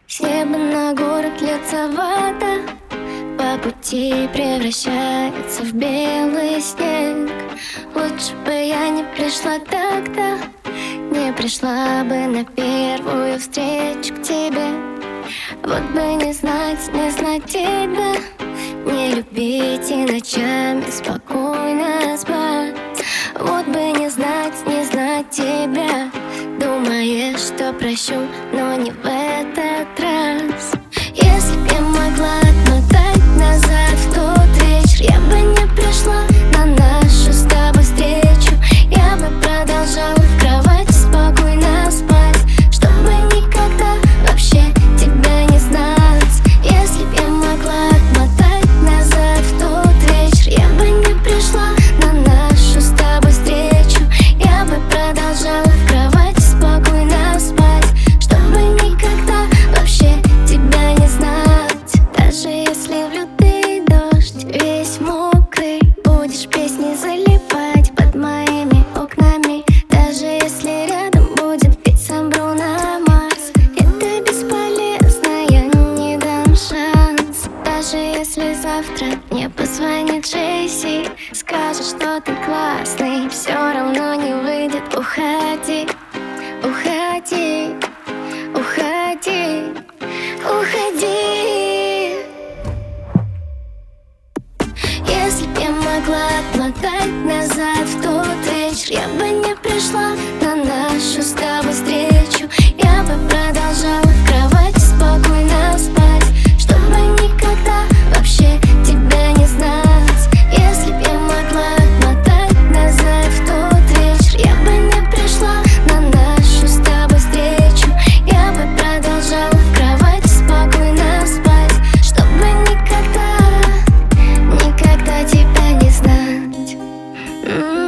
С неба на город льется вода, по пути превращается в белый снег. Лучше бы я не пришла тогда, не пришла бы на первую встречу к тебе. Вот бы не знать тебя, не любить и ночами спокойно спать. Вот бы не знать тебя, думаешь, что прощу, но не в этот раз. Если б я могла отмотать назад в тот вечер, я бы не пришла на нашу с тобой встречу. Я бы продолжала в кровати спокойно спать, чтобы никогда вообще тебя не знать. Если б я могла отмотать назад в тот вечер, я бы не пришла на нашу с тобой встречу. Я бы продолжала в кровати спокойно спать, чтобы никогда вообще тебя не знать. Даже если в лютый дождь весь мокрый, будешь песни заливать под моими окнами. Даже если рядом будет петь сам Бруно Марс, это бесполезно, я не дам шанс. Даже если завтра мне позвонит Джесси, скажет, что ты классный, все равно не выйдет. Уходи, уходи, уходи, уходи. Если б я могла отмотать назад в тот вечер, я бы не пришла на нашу с тобой встречу. Я бы продолжала в кровати спокойно спать, чтобы никогда вообще тебя не знать. Если б я могла отмотать назад в тот вечер, я бы не пришла на нашу с тобой встречу. Я бы продолжала в кровати спокойно спать, чтобы никогда тебя не знать.